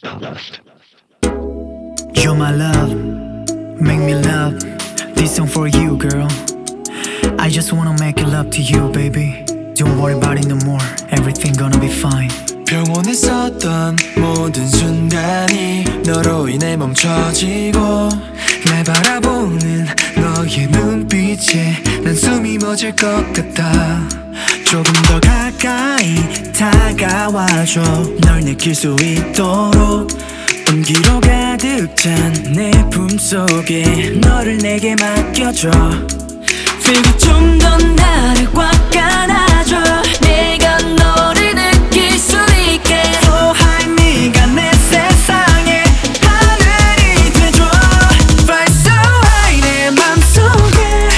You're my love, make me love this song for you, girl. I just wanna make love to you, baby. Don't worry about it no more. Everything gonna be fine. 병원에 있었던 모든 순간이 너로 인해 멈춰지고 날 바라보는 너의 눈빛에 난 숨이 멎을 것 같아. 조금 더 가까이 다가와줘. 널 느낄 수 있도록 온기로 가득 찬 내 품속에 너를 내게 맡겨줘. 그리고 좀 더 나를 꽉 안아줘. 내가 너를 느낄 수 있게. So high, 네가 내 세상에 하늘이 돼줘. Fly so high, 내 맘속에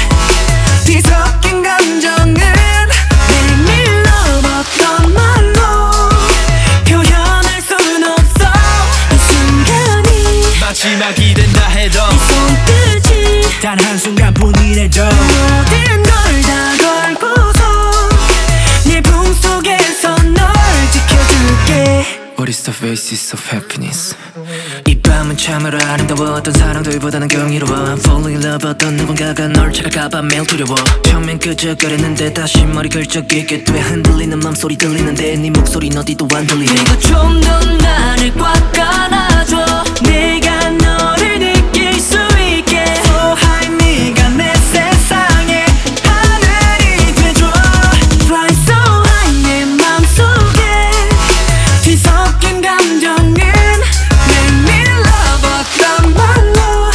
뒤섞인 감정은 Make me love. 어떤 말로 표현할 순 없어. 이 순간이 마지막이 된다 해도 이 손끝이 단 한순간뿐이래도 모든 걸 다 걸고서 내 품속에서 널 지켜줄게. What is the basis of happiness? 이 밤은 참으로 아름다워. 어떤 사랑들보다는 경이로워. I'm falling in love. 어떤 누군가가 널 찾아갈까봐 매일 두려워. 처음엔 끄적거렸는데 다시 머리 긁적이게 돼. 흔들리는 맘소리 들리는데 네 목소리는 어디도 안 들리네. 그리고 좀 더 나를 꽉 안아줘. 내가 너를 느낄 수 있게. So high, 네가 내 세상에 하늘이 돼줘. Fly so high, 내 맘속에 뒤섞인 감정은 Make me love. 어떤 말로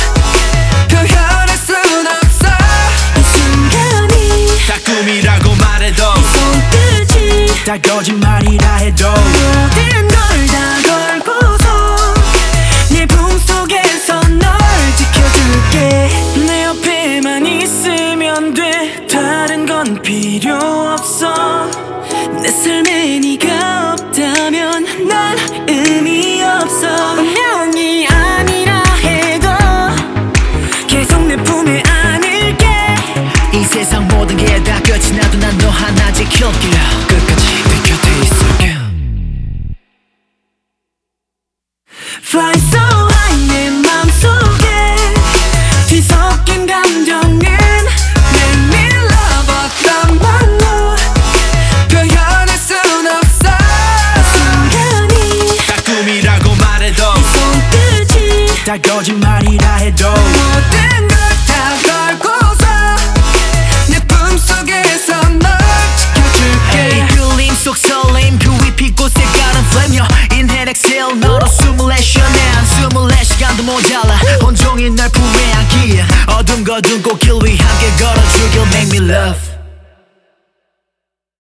표현할 순 없어. 이 순간이 다 꿈이라고 말해도 이 손끝이 다 거짓말이라 해도 모든 걸 다 걸고서 내 품속에서 널 지켜줄게. 내 옆에만 있으면 돼. 다른 건 필요 없어. 내 삶에 네가 없다면 난 의미 없어. 운명이 아니라 해도 계속 내 품에 안을게. 이 세상 모든 게 다 끝이 나도 난 너 하나 지킬게. 끝까지 내 곁에 있을게. Fly so high, 내 맘속에 뒤섞인 감정은 Make me love. 어떤 말로 표현할 순 없어. 이 순간이 다 꿈이라고 말해도 이 손끝이 다 거짓말이라 해도 모든 걸 다 걸고서 내 품속에서 널 지켜줄게. 이 끌림 속 설렘 뷰이 빛곳에 가는 flame. Inhale exhale 너로 숨을 내쉬어. 내 한숨을 4시간도 모자라 온종일 널 품에 안기에. 어둠 거둔 꽃길 위 함께 걸어주길. Make me love.